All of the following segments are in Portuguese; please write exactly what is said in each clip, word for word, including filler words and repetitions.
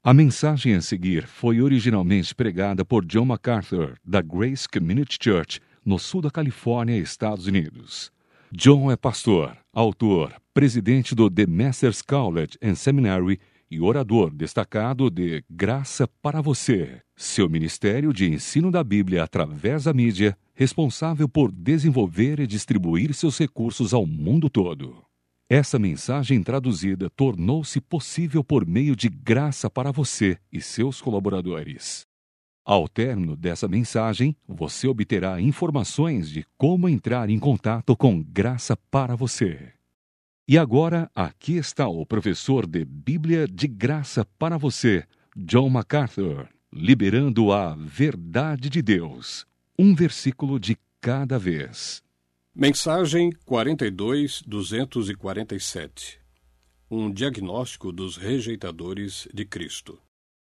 A mensagem a seguir foi originalmente pregada por John MacArthur, da Grace Community Church, no sul da Califórnia, Estados Unidos. John é pastor, autor, presidente do The Masters College and Seminary e orador destacado de Graça para Você, seu ministério de ensino da Bíblia através da mídia, responsável por desenvolver e distribuir seus recursos ao mundo todo. Essa mensagem traduzida tornou-se possível por meio de Graça para Você e seus colaboradores. Ao término dessa mensagem, você obterá informações de como entrar em contato com Graça para Você. E agora, aqui está o professor de Bíblia de Graça para Você, John MacArthur, liberando a verdade de Deus, um versículo de cada vez. Mensagem quarenta e dois, duzentos e quarenta e sete. Um diagnóstico dos rejeitadores de Cristo.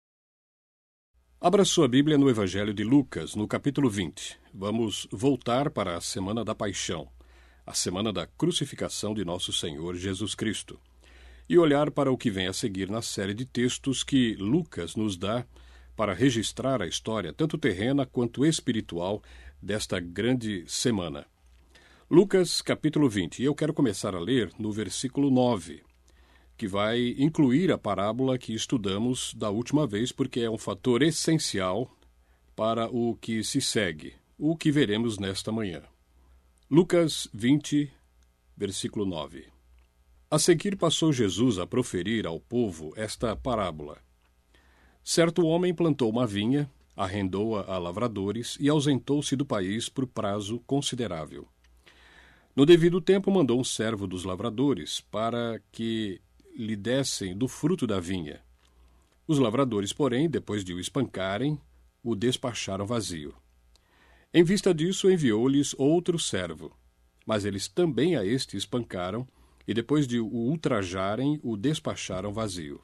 Abra sua Bíblia no Evangelho de Lucas, no capítulo vinte. Vamos voltar para a Semana da Paixão, a Semana da Crucificação de Nosso Senhor Jesus Cristo, e olhar para o que vem a seguir na série de textos que Lucas nos dá para registrar a história, tanto terrena quanto espiritual, desta grande semana. Lucas, capítulo vinte, e eu quero começar a ler no versículo nove, que vai incluir a parábola que estudamos da última vez, porque é um fator essencial para o que se segue, o que veremos nesta manhã. Lucas vinte, versículo nove. A seguir passou Jesus a proferir ao povo esta parábola. Certo homem plantou uma vinha, arrendou-a a lavradores e ausentou-se do país por prazo considerável. No devido tempo mandou um servo dos lavradores para que lhe dessem do fruto da vinha. Os lavradores, porém, depois de o espancarem, o despacharam vazio. Em vista disso, enviou-lhes outro servo, mas eles também a este espancaram, e depois de o ultrajarem, o despacharam vazio.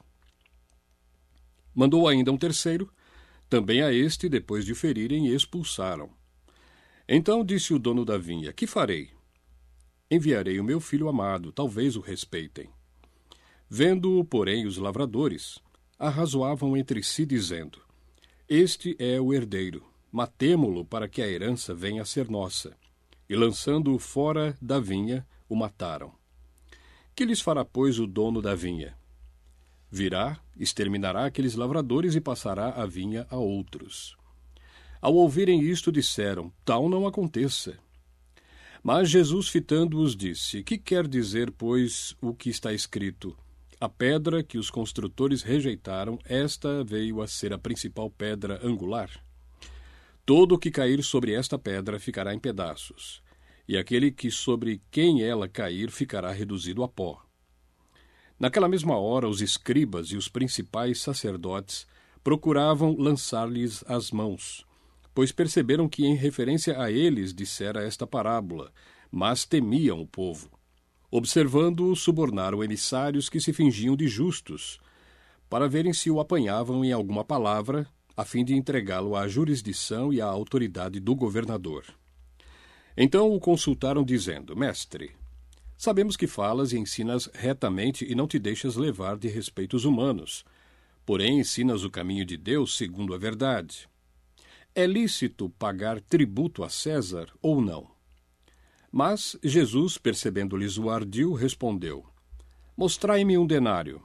Mandou ainda um terceiro, também a este, depois de o ferirem, expulsaram. Então disse o dono da vinha: Que farei? Enviarei o meu filho amado, talvez o respeitem. Vendo-o, porém, os lavradores, arrazoavam entre si, dizendo: Este é o herdeiro, matemo-lo para que a herança venha a ser nossa. E lançando-o fora da vinha, o mataram. Que lhes fará, pois, o dono da vinha? Virá, exterminará aqueles lavradores e passará a vinha a outros. Ao ouvirem isto, disseram: Tal não aconteça. Mas Jesus, fitando-os, disse: Que quer dizer, pois, o que está escrito? A pedra que os construtores rejeitaram, esta veio a ser a principal pedra angular. Todo o que cair sobre esta pedra ficará em pedaços, e aquele que sobre quem ela cair ficará reduzido a pó. Naquela mesma hora, os escribas e os principais sacerdotes procuravam lançar-lhes as mãos, pois perceberam que em referência a eles dissera esta parábola, mas temiam o povo. Observando-o, subornaram emissários que se fingiam de justos, para verem se o apanhavam em alguma palavra, a fim de entregá-lo à jurisdição e à autoridade do governador. Então o consultaram, dizendo: Mestre, sabemos que falas e ensinas retamente e não te deixas levar de respeitos humanos, porém ensinas o caminho de Deus segundo a verdade. É lícito pagar tributo a César ou não? Mas Jesus, percebendo-lhes o ardil, respondeu: Mostrai-me um denário.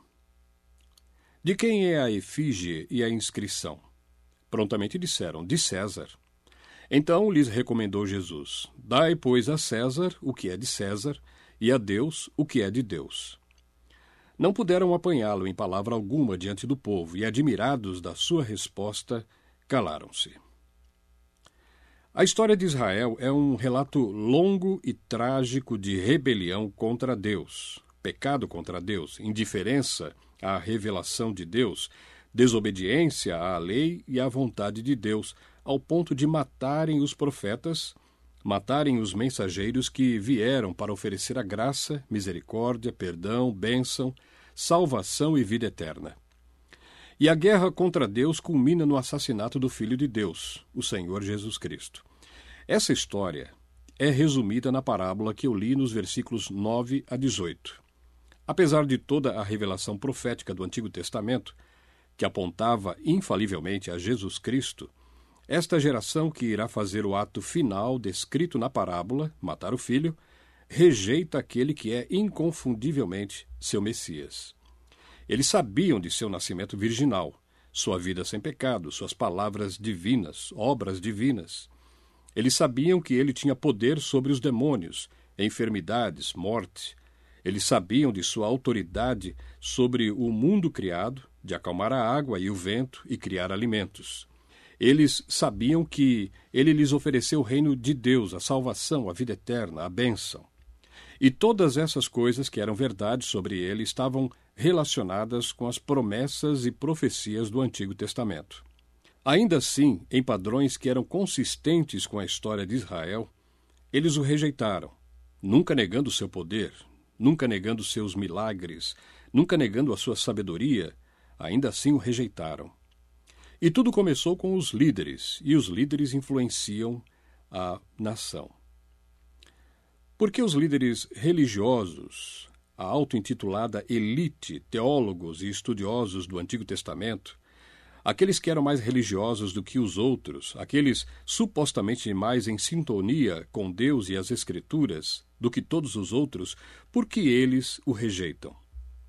De quem é a efígie e a inscrição? Prontamente disseram: De César. Então lhes recomendou Jesus: Dai, pois, a César o que é de César, e a Deus o que é de Deus. Não puderam apanhá-lo em palavra alguma diante do povo, e, admirados da sua resposta, calaram-se. A história de Israel é um relato longo e trágico de rebelião contra Deus, pecado contra Deus, indiferença à revelação de Deus, desobediência à lei e à vontade de Deus, ao ponto de matarem os profetas, matarem os mensageiros que vieram para oferecer a graça, misericórdia, perdão, bênção, salvação e vida eterna. E a guerra contra Deus culmina no assassinato do Filho de Deus, o Senhor Jesus Cristo. Essa história é resumida na parábola que eu li nos versículos nove a dezoito. Apesar de toda a revelação profética do Antigo Testamento, que apontava infalivelmente a Jesus Cristo, esta geração que irá fazer o ato final descrito na parábola, matar o filho, rejeita aquele que é inconfundivelmente seu Messias. Eles sabiam de seu nascimento virginal, sua vida sem pecado, suas palavras divinas, obras divinas. Eles sabiam que ele tinha poder sobre os demônios, enfermidades, morte. Eles sabiam de sua autoridade sobre o mundo criado, de acalmar a água e o vento e criar alimentos. Eles sabiam que ele lhes ofereceu o reino de Deus, a salvação, a vida eterna, a bênção. E todas essas coisas que eram verdade sobre ele estavam relacionadas com as promessas e profecias do Antigo Testamento. Ainda assim, em padrões que eram consistentes com a história de Israel, eles o rejeitaram, nunca negando seu poder, nunca negando seus milagres, nunca negando a sua sabedoria, ainda assim o rejeitaram. E tudo começou com os líderes, e os líderes influenciam a nação. Porque os líderes religiosos, a auto-intitulada elite, teólogos e estudiosos do Antigo Testamento, aqueles que eram mais religiosos do que os outros, aqueles supostamente mais em sintonia com Deus e as Escrituras do que todos os outros, por que eles o rejeitam?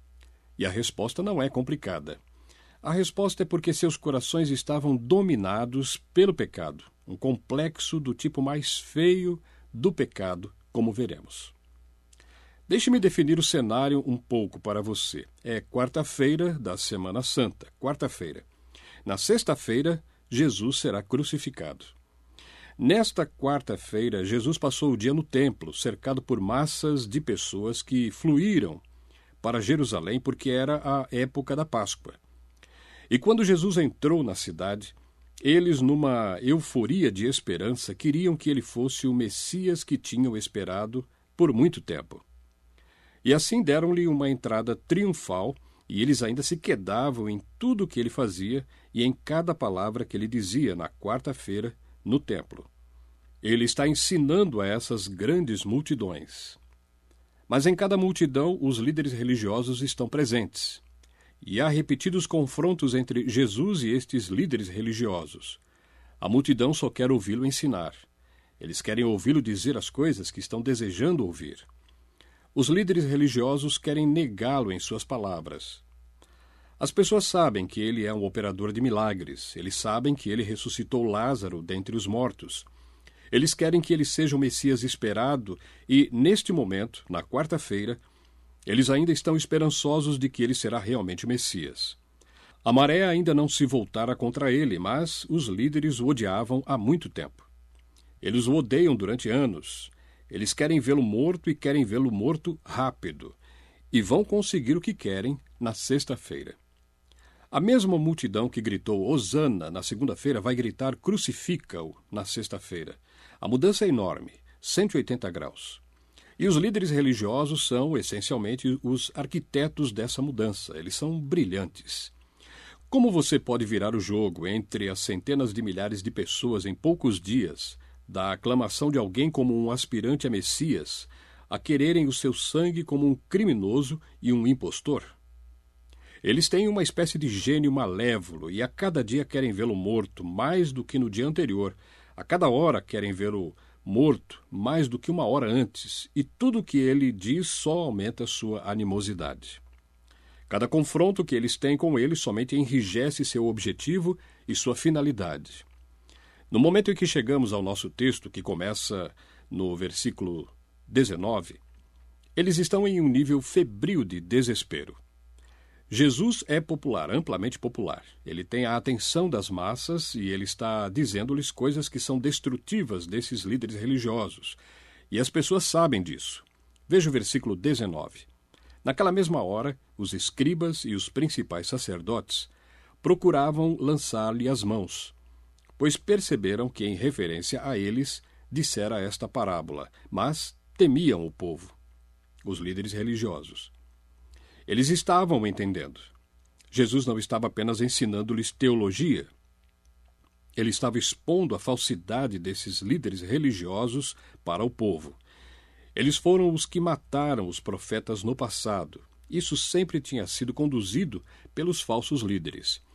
E a resposta não é complicada. A resposta é porque seus corações estavam dominados pelo pecado, um complexo do tipo mais feio do pecado, como veremos. Deixe-me definir o cenário um pouco para você. É quarta-feira da Semana Santa, quarta-feira. Na sexta-feira, Jesus será crucificado. Nesta quarta-feira, Jesus passou o dia no templo, cercado por massas de pessoas que fluíram para Jerusalém porque era a época da Páscoa. E quando Jesus entrou na cidade, eles, numa euforia de esperança, queriam que ele fosse o Messias que tinham esperado por muito tempo. E assim deram-lhe uma entrada triunfal, e eles ainda se quedavam em tudo o que ele fazia e em cada palavra que ele dizia na quarta-feira no templo. Ele está ensinando a essas grandes multidões. Mas em cada multidão, os líderes religiosos estão presentes. E há repetidos confrontos entre Jesus e estes líderes religiosos. A multidão só quer ouvi-lo ensinar. Eles querem ouvi-lo dizer as coisas que estão desejando ouvir. Os líderes religiosos querem negá-lo em suas palavras. As pessoas sabem que ele é um operador de milagres. Eles sabem que ele ressuscitou Lázaro dentre os mortos. Eles querem que ele seja o Messias esperado e, neste momento, na quarta-feira, eles ainda estão esperançosos de que ele será realmente o Messias. A maré ainda não se voltara contra ele, mas os líderes o odiavam há muito tempo. Eles o odeiam durante anos. Eles querem vê-lo morto e querem vê-lo morto rápido. E vão conseguir o que querem na sexta-feira. A mesma multidão que gritou Hosana na segunda-feira vai gritar crucifica-o na sexta-feira. A mudança é enorme, cento e oitenta graus. E os líderes religiosos são, essencialmente, os arquitetos dessa mudança. Eles são brilhantes. Como você pode virar o jogo entre as centenas de milhares de pessoas em poucos dias, da aclamação de alguém como um aspirante a Messias, a quererem o seu sangue como um criminoso e um impostor? Eles têm uma espécie de gênio malévolo e a cada dia querem vê-lo morto mais do que no dia anterior. A cada hora querem vê-lo morto mais do que uma hora antes, e tudo o que ele diz só aumenta sua animosidade. Cada confronto que eles têm com ele somente enrijece seu objetivo e sua finalidade. No momento em que chegamos ao nosso texto, que começa no versículo dezenove, eles estão em um nível febril de desespero. Jesus é popular, amplamente popular. Ele tem a atenção das massas e ele está dizendo-lhes coisas que são destrutivas desses líderes religiosos. E as pessoas sabem disso. Veja o versículo dezenove. Naquela mesma hora, os escribas e os principais sacerdotes procuravam lançar-lhe as mãos, pois perceberam que, em referência a eles, dissera esta parábola, mas temiam o povo, os líderes religiosos. Eles estavam entendendo. Jesus não estava apenas ensinando-lhes teologia. Ele estava expondo a falsidade desses líderes religiosos para o povo. Eles foram os que mataram os profetas no passado. Isso sempre tinha sido conduzido pelos falsos líderes.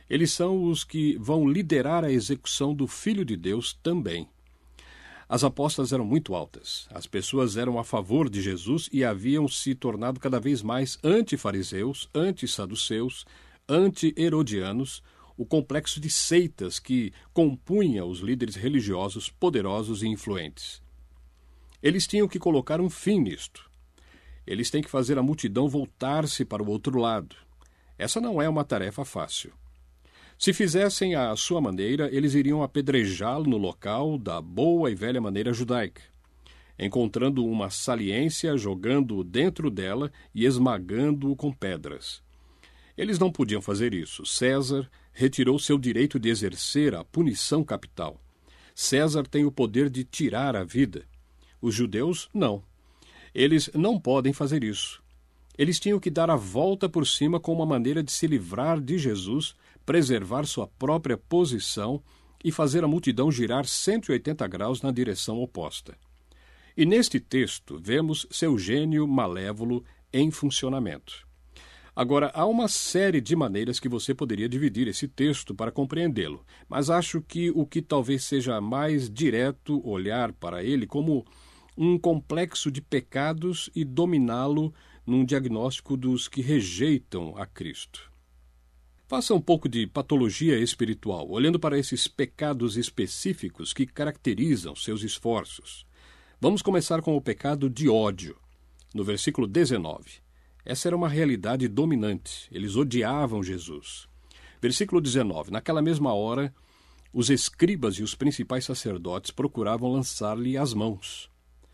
Eles são os que vão liderar a execução do Filho de Deus também. As apostas eram muito altas. As pessoas eram a favor de Jesus e haviam se tornado cada vez mais anti-fariseus, anti-saduceus, anti-herodianos, o complexo de seitas que compunha os líderes religiosos poderosos e influentes. Eles tinham que colocar um fim nisto. Eles têm que fazer a multidão voltar-se para o outro lado. Essa não é uma tarefa fácil. Se fizessem à sua maneira, eles iriam apedrejá-lo no local da boa e velha maneira judaica, encontrando uma saliência, jogando-o dentro dela e esmagando-o com pedras. Eles não podiam fazer isso. César retirou seu direito de exercer a punição capital. César tem o poder de tirar a vida. Os judeus, não. Eles não podem fazer isso. Eles tinham que dar a volta por cima com uma maneira de se livrar de Jesus, preservar sua própria posição e fazer a multidão girar cento e oitenta graus na direção oposta. E neste texto vemos seu gênio malévolo em funcionamento. Agora, há uma série de maneiras que você poderia dividir esse texto para compreendê-lo, mas acho que o que talvez seja mais direto olhar para ele como um complexo de pecados e dominá-lo num diagnóstico dos que rejeitam a Cristo. Faça um pouco de patologia espiritual, olhando para esses pecados específicos que caracterizam seus esforços. Vamos começar com o pecado de ódio, no versículo dezenove. Essa era uma realidade dominante. Eles odiavam Jesus. Versículo dezenove. Naquela mesma hora, os escribas e os principais sacerdotes procuravam lançar-lhe as mãos.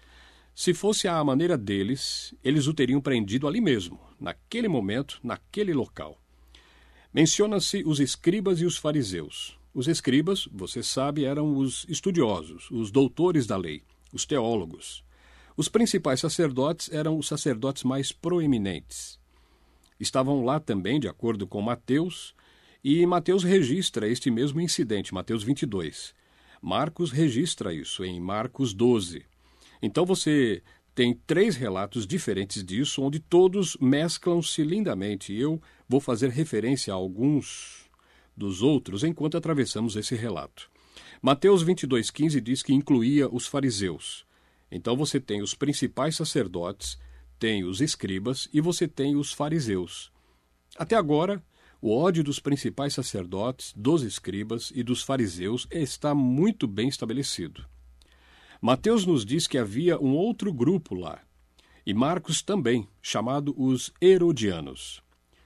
Se fosse à maneira deles, eles o teriam prendido ali mesmo, naquele momento, naquele local. Menciona-se os escribas e os fariseus. Os escribas, você sabe, eram os estudiosos, os doutores da lei, os teólogos. Os principais sacerdotes eram os sacerdotes mais proeminentes. Estavam lá também, de acordo com Mateus, e Mateus registra este mesmo incidente, Mateus vinte e dois. Marcos registra isso em Marcos doze. Então você tem três relatos diferentes disso, onde todos mesclam-se lindamente. Eu vou fazer referência a alguns dos outros enquanto atravessamos esse relato. Mateus vinte e dois, quinze diz que incluía os fariseus. Então você tem os principais sacerdotes, tem os escribas e você tem os fariseus. Até agora, o ódio dos principais sacerdotes, dos escribas e dos fariseus está muito bem estabelecido. Mateus nos diz que havia um outro grupo lá, e Marcos também, chamado os Herodianos.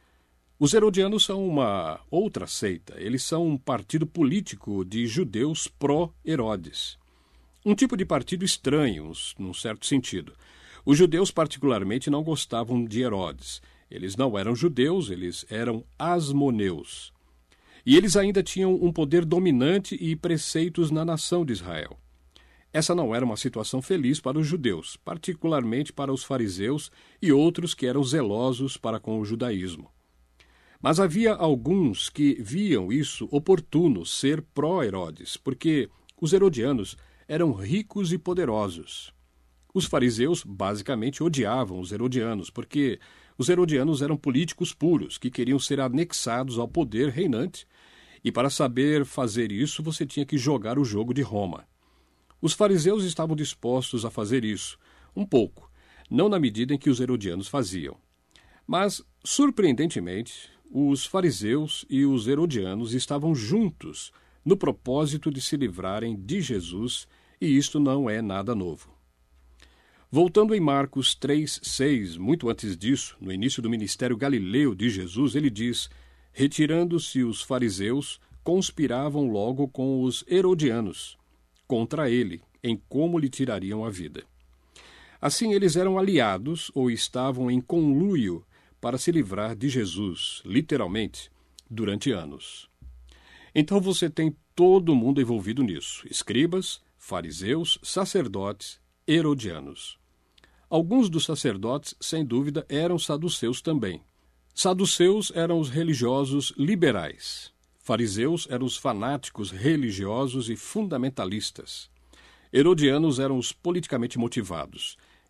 Os Herodianos são uma outra seita. Eles são um partido político de judeus pró-Herodes. Um tipo de partido estranho, num certo sentido. Os judeus particularmente não gostavam de Herodes. Eles não eram judeus, eles eram asmoneus. E eles ainda tinham um poder dominante e preceitos na nação de Israel. Essa não era uma situação feliz para os judeus, particularmente para os fariseus e outros que eram zelosos para com o judaísmo. Mas havia alguns que viam isso oportuno ser pró-Herodes, porque os herodianos eram ricos e poderosos. Os fariseus basicamente odiavam os herodianos, porque os herodianos eram políticos puros, que queriam ser anexados ao poder reinante, e para saber fazer isso você tinha que jogar o jogo de Roma. Os fariseus estavam dispostos a fazer isso, um pouco, não na medida em que os herodianos faziam. Mas, surpreendentemente, os fariseus e os herodianos estavam juntos no propósito de se livrarem de Jesus, e isto não é nada novo. Voltando em Marcos três, seis, muito antes disso, no início do ministério galileu de Jesus, ele diz: retirando-se os fariseus, conspiravam logo com os herodianos contra ele, em como lhe tirariam a vida. Assim, eles eram aliados ou estavam em conluio para se livrar de Jesus, literalmente, durante anos. Então você tem todo mundo envolvido nisso: escribas, fariseus, sacerdotes, herodianos. Alguns dos sacerdotes, sem dúvida, eram saduceus também. Saduceus eram os religiosos liberais. Fariseus eram os fanáticos religiosos e fundamentalistas. Herodianos eram os politicamente motivados.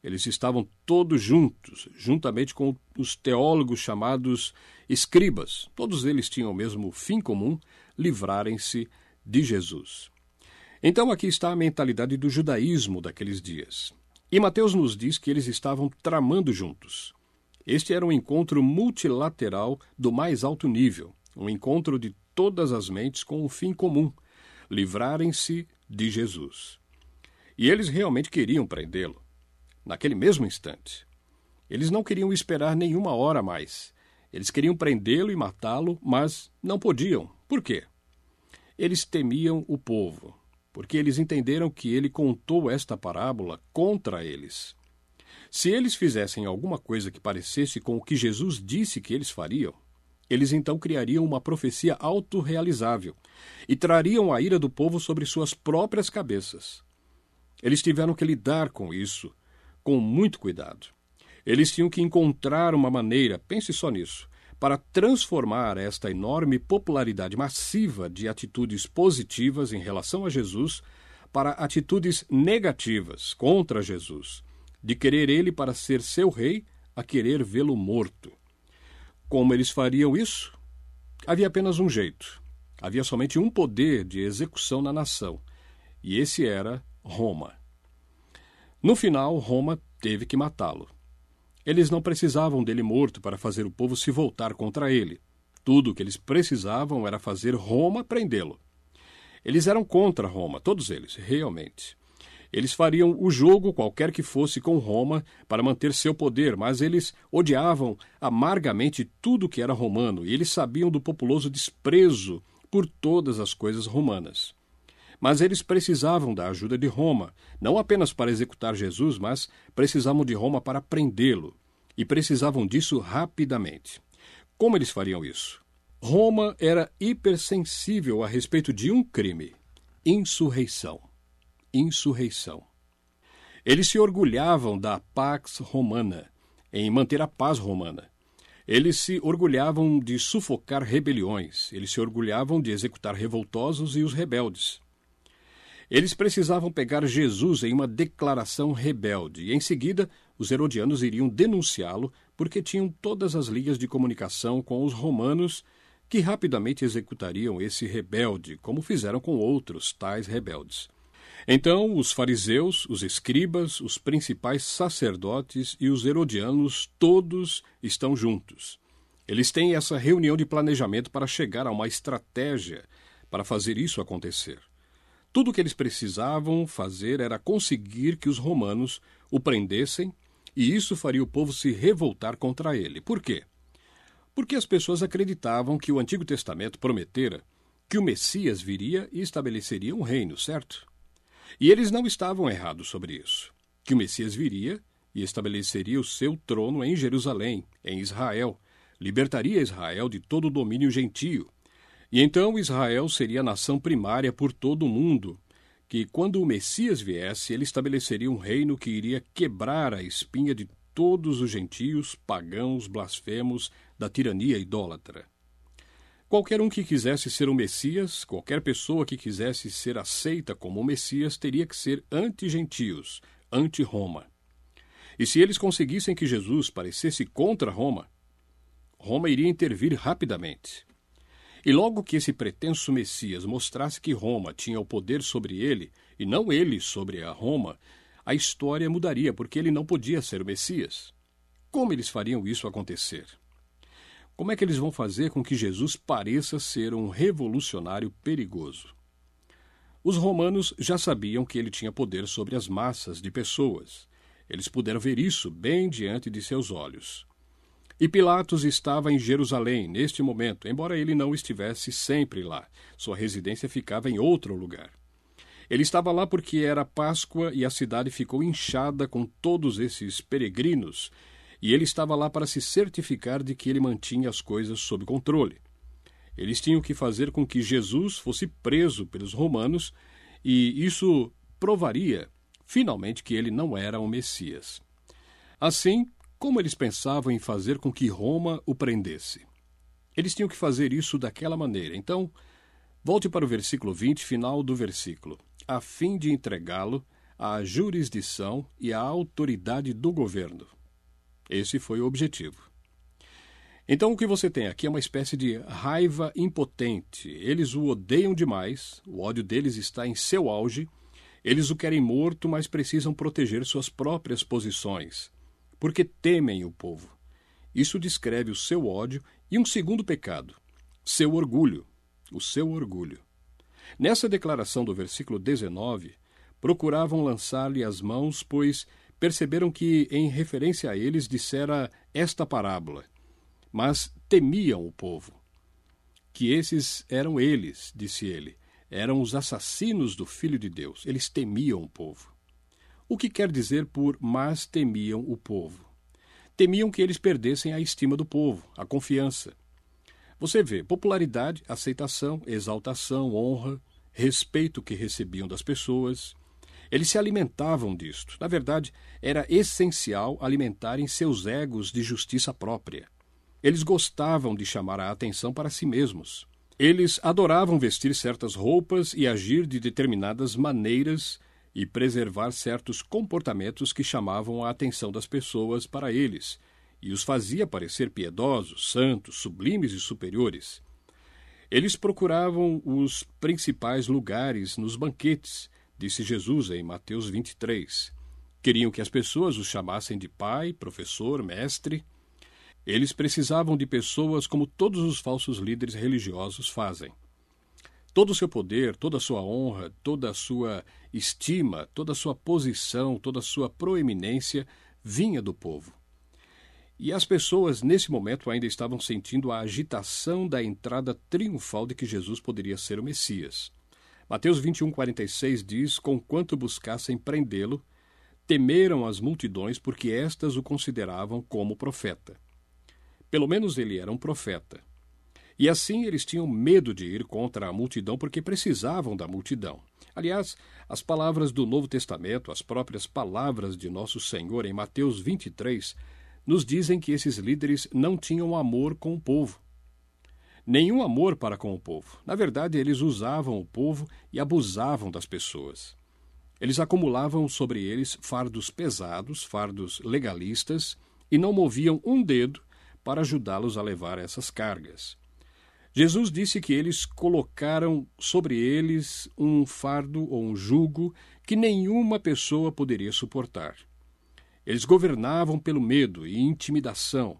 Eles estavam todos juntos, juntamente com os teólogos chamados escribas. Todos eles tinham o mesmo fim comum, livrarem-se de Jesus. Então aqui está a mentalidade do judaísmo daqueles dias. E Mateus nos diz que eles estavam tramando juntos. Este era um encontro multilateral do mais alto nível, um encontro de todas as mentes com um fim comum, livrarem-se de Jesus. E eles realmente queriam prendê-lo, naquele mesmo instante. Eles não queriam esperar nenhuma hora a mais. Eles queriam prendê-lo e matá-lo, mas não podiam. Por quê? Eles temiam o povo, porque eles entenderam que ele contou esta parábola contra eles. Se eles fizessem alguma coisa que parecesse com o que Jesus disse que eles fariam, eles então criariam uma profecia autorrealizável e trariam a ira do povo sobre suas próprias cabeças. Eles tiveram que lidar com isso com muito cuidado. Eles tinham que encontrar uma maneira, pense só nisso, para transformar esta enorme popularidade massiva de atitudes positivas em relação a Jesus para atitudes negativas contra Jesus, de querer ele para ser seu rei a querer vê-lo morto. Como eles fariam isso? Havia apenas um jeito. Havia somente um poder de execução na nação, e esse era Roma. No final, Roma teve que matá-lo. Eles não precisavam dele morto para fazer o povo se voltar contra ele. Tudo o que eles precisavam era fazer Roma prendê-lo. Eles eram contra Roma, todos eles, realmente. Eles fariam o jogo qualquer que fosse com Roma para manter seu poder, mas eles odiavam amargamente tudo que era romano e eles sabiam do populoso desprezo por todas as coisas romanas. Mas eles precisavam da ajuda de Roma, não apenas para executar Jesus, mas precisavam de Roma para prendê-lo. E precisavam disso rapidamente. Como eles fariam isso? Roma era hipersensível a respeito de um crime: insurreição. Insurreição. Eles se orgulhavam da Pax Romana, em manter a paz romana. Eles se orgulhavam de sufocar rebeliões. Eles se orgulhavam de executar revoltosos e os rebeldes. Eles precisavam pegar Jesus em uma declaração rebelde, e em seguida os herodianos iriam denunciá-lo porque tinham todas as linhas de comunicação com os romanos que rapidamente executariam esse rebelde, como fizeram com outros tais rebeldes. Então os fariseus, os escribas, os principais sacerdotes e os herodianos todos estão juntos. Eles têm essa reunião de planejamento para chegar a uma estratégia para fazer isso acontecer. Tudo o que eles precisavam fazer era conseguir que os romanos o prendessem, e isso faria o povo se revoltar contra ele. Por quê? Porque as pessoas acreditavam que o Antigo Testamento prometera que o Messias viria e estabeleceria um reino, certo? E eles não estavam errados sobre isso. Que o Messias viria e estabeleceria o seu trono em Jerusalém, em Israel, libertaria Israel de todo o domínio gentio. E então Israel seria a nação primária por todo o mundo, que quando o Messias viesse, ele estabeleceria um reino que iria quebrar a espinha de todos os gentios, pagãos, blasfemos, da tirania idólatra. Qualquer um que quisesse ser o Messias, qualquer pessoa que quisesse ser aceita como o Messias, teria que ser anti-gentios, anti-Roma. E se eles conseguissem que Jesus parecesse contra Roma, Roma iria intervir rapidamente. E logo que esse pretenso Messias mostrasse que Roma tinha o poder sobre ele, e não ele sobre a Roma, a história mudaria, porque ele não podia ser o Messias. Como eles fariam isso acontecer? Como é que eles vão fazer com que Jesus pareça ser um revolucionário perigoso? Os romanos já sabiam que ele tinha poder sobre as massas de pessoas. Eles puderam ver isso bem diante de seus olhos. E Pilatos estava em Jerusalém neste momento, embora ele não estivesse sempre lá. Sua residência ficava em outro lugar. Ele estava lá porque era Páscoa e a cidade ficou inchada com todos esses peregrinos, e ele estava lá para se certificar de que ele mantinha as coisas sob controle. Eles tinham que fazer com que Jesus fosse preso pelos romanos, e isso provaria, finalmente, que ele não era o Messias. Assim, como eles pensavam em fazer com que Roma o prendesse? Eles tinham que fazer isso daquela maneira. Então, volte para o versículo vinte, final do versículo. A fim de entregá-lo a jurisdição e a autoridade do governo. Esse foi o objetivo. Então o que você tem aqui é uma espécie de raiva impotente. Eles o odeiam demais, o ódio deles está em seu auge, eles o querem morto, mas precisam proteger suas próprias posições, porque temem o povo. Isso descreve o seu ódio e um segundo pecado, seu orgulho, o seu orgulho. Nessa declaração do versículo dezenove, procuravam lançar-lhe as mãos, pois perceberam que, em referência a eles, dissera esta parábola. Mas temiam o povo. Que esses eram eles, disse ele, eram os assassinos do Filho de Deus. Eles temiam o povo. O que quer dizer por mas temiam o povo? Temiam que eles perdessem a estima do povo, a confiança. Você vê popularidade, aceitação, exaltação, honra, respeito que recebiam das pessoas. Eles se alimentavam disto. Na verdade, era essencial alimentarem seus egos de justiça própria. Eles gostavam de chamar a atenção para si mesmos. Eles adoravam vestir certas roupas e agir de determinadas maneiras e preservar certos comportamentos que chamavam a atenção das pessoas para eles e os fazia parecer piedosos, santos, sublimes e superiores. Eles procuravam os principais lugares nos banquetes, disse Jesus em Mateus vinte e três. Queriam que as pessoas os chamassem de pai, professor, mestre. Eles precisavam de pessoas como todos os falsos líderes religiosos fazem. Todo o seu poder, toda a sua honra, toda a sua estima, toda a sua posição, toda a sua proeminência vinha do povo. E as pessoas, nesse momento, ainda estavam sentindo a agitação da entrada triunfal de que Jesus poderia ser o Messias. Mateus vinte e um, quarenta e seis diz, conquanto buscassem prendê-lo, temeram as multidões porque estas o consideravam como profeta. Pelo menos ele era um profeta. E assim eles tinham medo de ir contra a multidão porque precisavam da multidão. Aliás, as palavras do Novo Testamento, as próprias palavras de nosso Senhor em Mateus vinte e três, nos dizem que esses líderes não tinham amor com o povo. Nenhum amor para com o povo. Na verdade, eles usavam o povo e abusavam das pessoas. Eles acumulavam sobre eles fardos pesados, fardos legalistas, e não moviam um dedo para ajudá-los a levar essas cargas. Jesus disse que eles colocaram sobre eles um fardo ou um jugo que nenhuma pessoa poderia suportar. Eles governavam pelo medo e intimidação,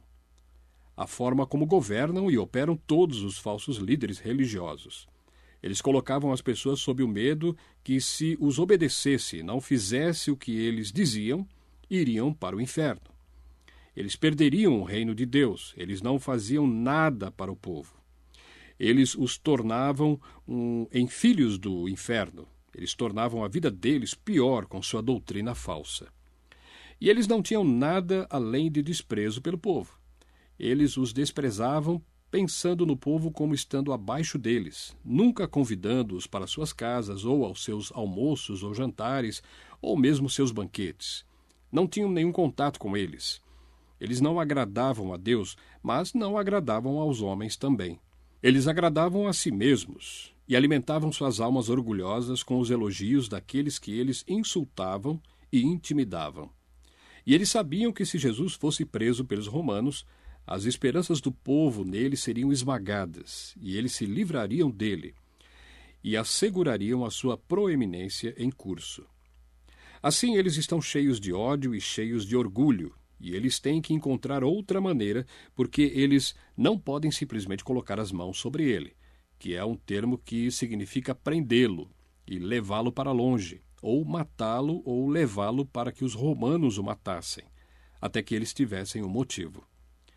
a forma como governam e operam todos os falsos líderes religiosos. Eles colocavam as pessoas sob o medo que, se os obedecesse e não fizesse o que eles diziam, iriam para o inferno. Eles perderiam o reino de Deus, eles não faziam nada para o povo. Eles os tornavam um, em filhos do inferno. Eles tornavam a vida deles pior com sua doutrina falsa. E eles não tinham nada além de desprezo pelo povo. Eles os desprezavam pensando no povo como estando abaixo deles, nunca convidando-os para suas casas ou aos seus almoços ou jantares, ou mesmo seus banquetes. Não tinham nenhum contato com eles. Eles não agradavam a Deus, mas não agradavam aos homens também. Eles agradavam a si mesmos e alimentavam suas almas orgulhosas com os elogios daqueles que eles insultavam e intimidavam. E eles sabiam que se Jesus fosse preso pelos romanos, as esperanças do povo nele seriam esmagadas, e eles se livrariam dele, e assegurariam a sua proeminência em curso. Assim, eles estão cheios de ódio e cheios de orgulho, e eles têm que encontrar outra maneira, porque eles não podem simplesmente colocar as mãos sobre ele, que é um termo que significa prendê-lo e levá-lo para longe, ou matá-lo ou levá-lo para que os romanos o matassem, até que eles tivessem um motivo.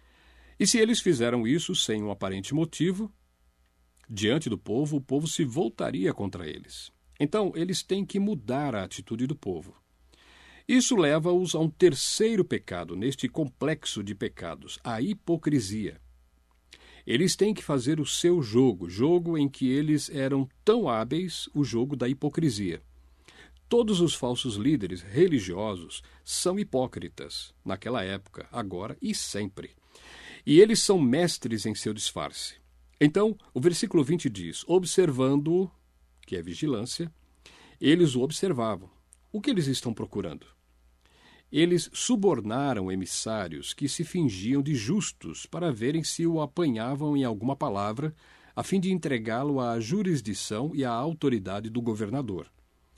E se eles fizeram isso sem um aparente motivo, diante do povo, o povo se voltaria contra eles. Então, eles têm que mudar a atitude do povo. Isso leva-os a um terceiro pecado, neste complexo de pecados, a hipocrisia. Eles têm que fazer o seu jogo, jogo em que eles eram tão hábeis, o jogo da hipocrisia. Todos os falsos líderes religiosos são hipócritas, naquela época, agora e sempre. E eles são mestres em seu disfarce. Então, o versículo vinte diz, observando-o, que é vigilância, eles o observavam. O que eles estão procurando? Eles subornaram emissários que se fingiam de justos para verem se o apanhavam em alguma palavra, a fim de entregá-lo à jurisdição e à autoridade do governador.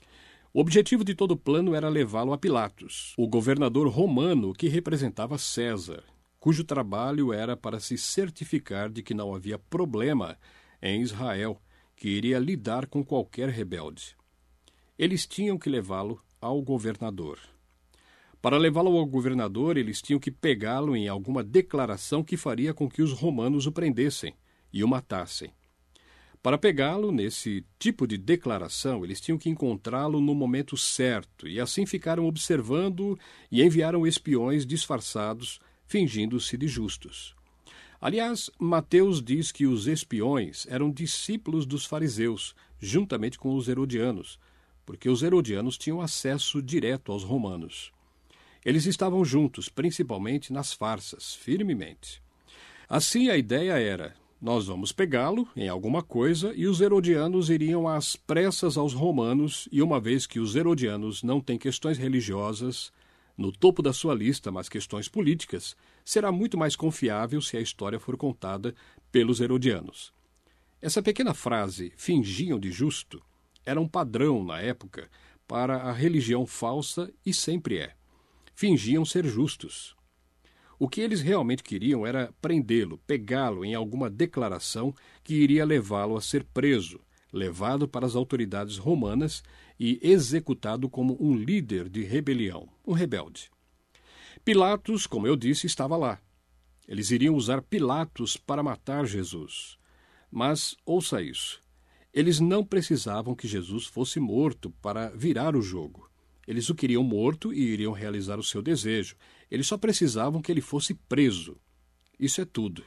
O objetivo de todo o plano era levá-lo a Pilatos, o governador romano que representava César, cujo trabalho era para se certificar de que não havia problema em Israel, que iria lidar com qualquer rebelde. Eles tinham que levá-lo ao governador. Para levá-lo ao governador, eles tinham que pegá-lo em alguma declaração que faria com que os romanos o prendessem e o matassem. Para pegá-lo nesse tipo de declaração, eles tinham que encontrá-lo no momento certo, e assim ficaram observando e enviaram espiões disfarçados, fingindo-se de justos. Aliás, Mateus diz que os espiões eram discípulos dos fariseus, juntamente com os herodianos, porque os herodianos tinham acesso direto aos romanos. Eles estavam juntos, principalmente nas farsas, firmemente. Assim, a ideia era: nós vamos pegá-lo em alguma coisa e os herodianos iriam às pressas aos romanos, e uma vez que os herodianos não têm questões religiosas no topo da sua lista, mas questões políticas, será muito mais confiável se a história for contada pelos herodianos. Essa pequena frase, fingiam de justo, era um padrão na época para a religião falsa e sempre é. Fingiam ser justos. O que eles realmente queriam era prendê-lo, pegá-lo em alguma declaração que iria levá-lo a ser preso, levado para as autoridades romanas e executado como um líder de rebelião, um rebelde. Pilatos, como eu disse, estava lá. Eles iriam usar Pilatos para matar Jesus. Mas, ouça isso, eles não precisavam que Jesus fosse morto para virar o jogo. Eles o queriam morto e iriam realizar o seu desejo. Eles só precisavam que ele fosse preso. Isso é tudo.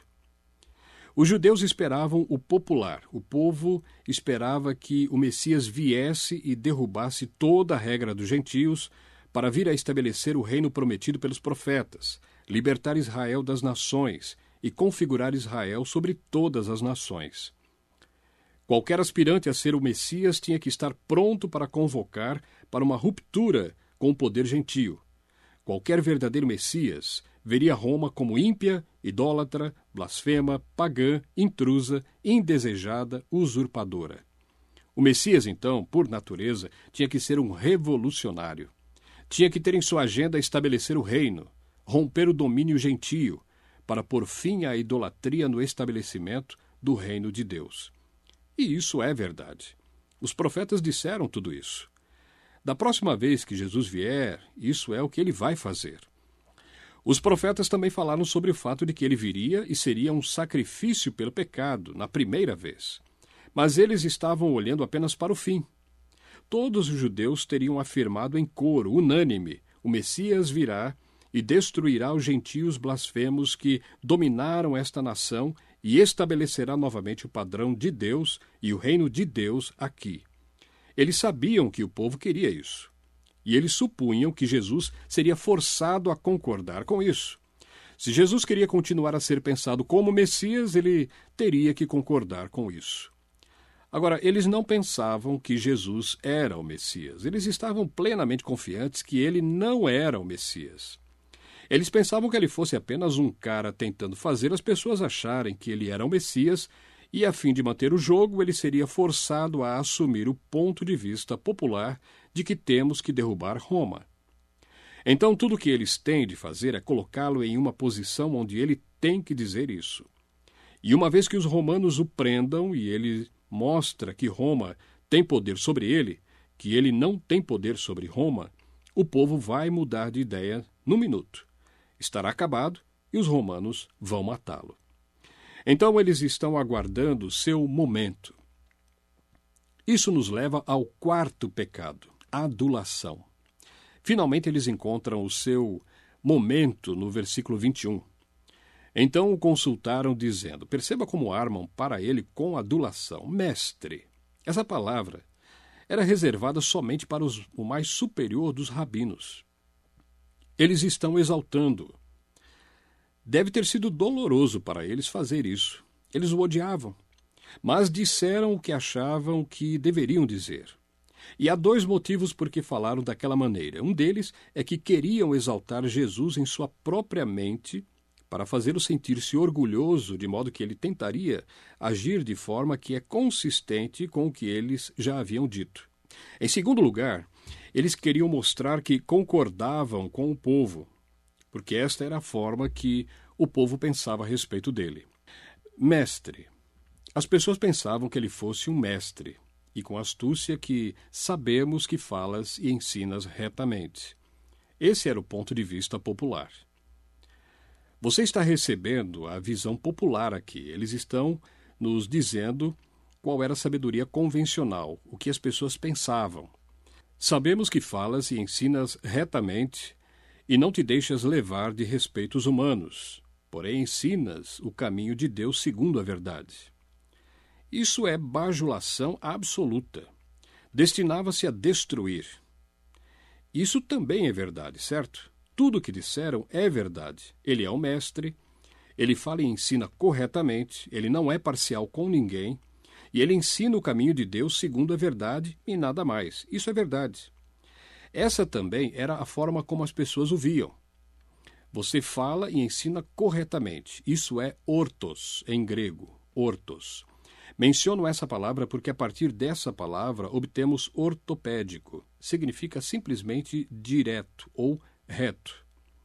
Os judeus esperavam o popular. O povo esperava que o Messias viesse e derrubasse toda a regra dos gentios para vir a estabelecer o reino prometido pelos profetas, libertar Israel das nações e configurar Israel sobre todas as nações. Qualquer aspirante a ser o Messias tinha que estar pronto para convocar para uma ruptura com o poder gentio. Qualquer verdadeiro Messias veria Roma como ímpia, idólatra, blasfema, pagã, intrusa, indesejada, usurpadora. O Messias, então, por natureza, tinha que ser um revolucionário. Tinha que ter em sua agenda estabelecer o reino, romper o domínio gentio, para pôr fim à idolatria no estabelecimento do reino de Deus. E isso é verdade. Os profetas disseram tudo isso. Da próxima vez que Jesus vier, isso é o que ele vai fazer. Os profetas também falaram sobre o fato de que ele viria e seria um sacrifício pelo pecado, na primeira vez. Mas eles estavam olhando apenas para o fim. Todos os judeus teriam afirmado em coro, unânime, o Messias virá e destruirá os gentios blasfemos que dominaram esta nação e estabelecerá novamente o padrão de Deus e o reino de Deus aqui. Eles sabiam que o povo queria isso. E eles supunham que Jesus seria forçado a concordar com isso. Se Jesus queria continuar a ser pensado como Messias, ele teria que concordar com isso. Agora, eles não pensavam que Jesus era o Messias. Eles estavam plenamente confiantes que ele não era o Messias. Eles pensavam que ele fosse apenas um cara tentando fazer as pessoas acharem que ele era o Messias e, a fim de manter o jogo, ele seria forçado a assumir o ponto de vista popular de que temos que derrubar Roma. Então, tudo o que eles têm de fazer é colocá-lo em uma posição onde ele tem que dizer isso. E uma vez que os romanos o prendam e ele mostra que Roma tem poder sobre ele, que ele não tem poder sobre Roma, o povo vai mudar de ideia no minuto. Estará acabado e os romanos vão matá-lo. Então eles estão aguardando o seu momento. Isso nos leva ao quarto pecado, a adulação. Finalmente eles encontram o seu momento no versículo vinte e um. Então o consultaram dizendo, perceba como armam para ele com adulação. Mestre, essa palavra era reservada somente para os, o mais superior dos rabinos. Eles estão exaltando. Deve ter sido doloroso para eles fazer isso. Eles o odiavam, mas disseram o que achavam que deveriam dizer. E há dois motivos por que falaram daquela maneira. Um deles é que queriam exaltar Jesus em sua própria mente para fazê-lo sentir-se orgulhoso, de modo que ele tentaria agir de forma que é consistente com o que eles já haviam dito. Em segundo lugar, eles queriam mostrar que concordavam com o povo, porque esta era a forma que o povo pensava a respeito dele. Mestre. As pessoas pensavam que ele fosse um mestre, e com astúcia que sabemos que falas e ensinas retamente. Esse era o ponto de vista popular. Você está recebendo a visão popular aqui. Eles estão nos dizendo qual era a sabedoria convencional, o que as pessoas pensavam. Sabemos que falas e ensinas retamente e não te deixas levar de respeitos humanos, porém ensinas o caminho de Deus segundo a verdade. Isso é bajulação absoluta. Destinava-se a destruir. Isso também é verdade, certo? Tudo o que disseram é verdade. Ele é o mestre, ele fala e ensina corretamente, ele não é parcial com ninguém, e ele ensina o caminho de Deus segundo a verdade e nada mais. Isso é verdade. Essa também era a forma como as pessoas o viam. Você fala e ensina corretamente. Isso é ortos, em grego, ortos. Menciono essa palavra porque a partir dessa palavra obtemos ortopédico. Significa simplesmente direto ou reto.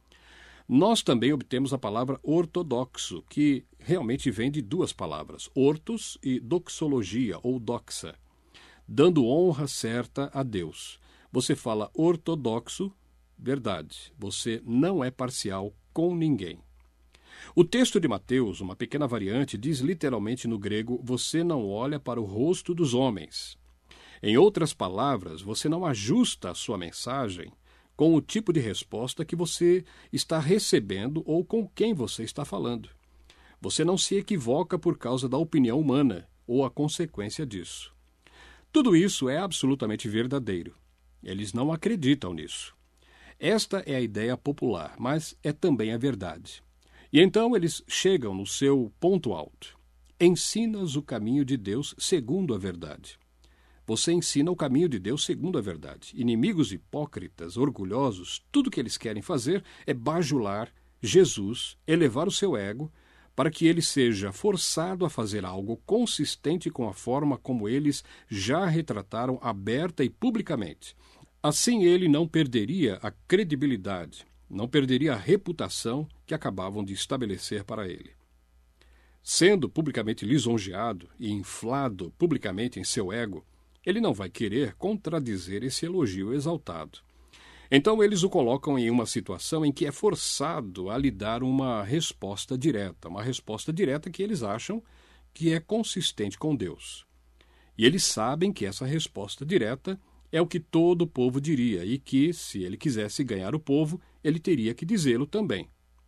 Nós também obtemos a palavra ortodoxo, que realmente vem de duas palavras, ortos e doxologia ou doxa, dando honra certa a Deus. Você fala ortodoxo, verdade. Você não é parcial com ninguém. O texto de Mateus, uma pequena variante, diz literalmente no grego, você não olha para o rosto dos homens. Em outras palavras, você não ajusta a sua mensagem com o tipo de resposta que você está recebendo ou com quem você está falando. Você não se equivoca por causa da opinião humana ou a consequência disso. Tudo isso é absolutamente verdadeiro. Eles não acreditam nisso. Esta é a ideia popular, mas é também a verdade. E então eles chegam no seu ponto alto. Ensinas o caminho de Deus segundo a verdade. Você ensina o caminho de Deus segundo a verdade. Inimigos hipócritas, orgulhosos, tudo o que eles querem fazer é bajular Jesus, elevar o seu ego, para que ele seja forçado a fazer algo consistente com a forma como eles já retrataram aberta e publicamente. Assim ele não perderia a credibilidade, não perderia a reputação que acabavam de estabelecer para ele. Sendo publicamente lisonjeado e inflado publicamente em seu ego, ele não vai querer contradizer esse elogio exaltado. Então eles o colocam em uma situação em que é forçado a lhe dar uma resposta direta, uma resposta direta que eles acham que é consistente com Deus. E eles sabem que essa resposta direta é o que todo o povo diria e que, se ele quisesse ganhar o povo, ele teria que dizê-lo também.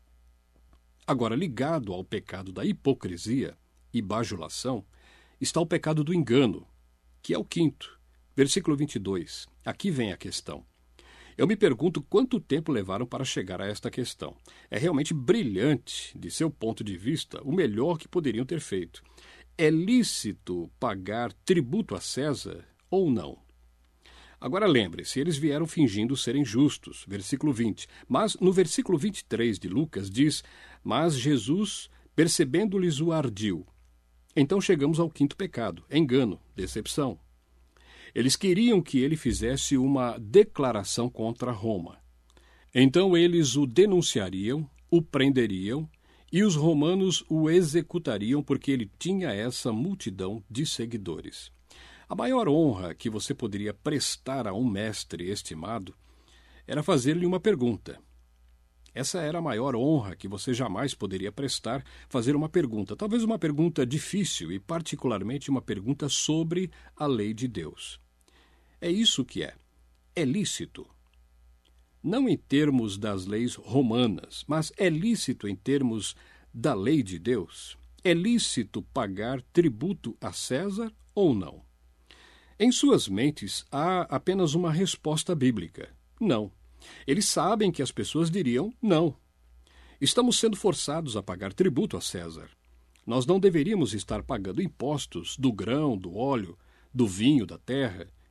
Agora, ligado ao pecado da hipocrisia e bajulação, está o pecado do engano, que é o quinto. Versículo vinte e dois. Aqui vem a questão. Eu me pergunto quanto tempo levaram para chegar a esta questão. É realmente brilhante, de seu ponto de vista, o melhor que poderiam ter feito. É lícito pagar tributo a César ou não? Agora lembre-se, eles vieram fingindo serem justos, versículo vinte. Mas no versículo vinte e três de Lucas diz, mas Jesus, percebendo-lhes o ardil. Então chegamos ao quinto pecado, engano, decepção. Eles queriam que ele fizesse uma declaração contra Roma. Então eles o denunciariam, o prenderiam, e os romanos o executariam porque ele tinha essa multidão de seguidores. A maior honra que você poderia prestar a um mestre estimado era fazer-lhe uma pergunta. Essa era a maior honra que você jamais poderia prestar, fazer uma pergunta, talvez uma pergunta difícil e particularmente uma pergunta sobre a lei de Deus. É isso que é. É lícito. Não em termos das leis romanas, mas é lícito em termos da lei de Deus. É lícito pagar tributo a César ou não? Em suas mentes há apenas uma resposta bíblica. Não. Eles sabem que as pessoas diriam não. Estamos sendo forçados a pagar tributo a César. Nós não deveríamos estar pagando impostos do grão, do óleo, do vinho, da terra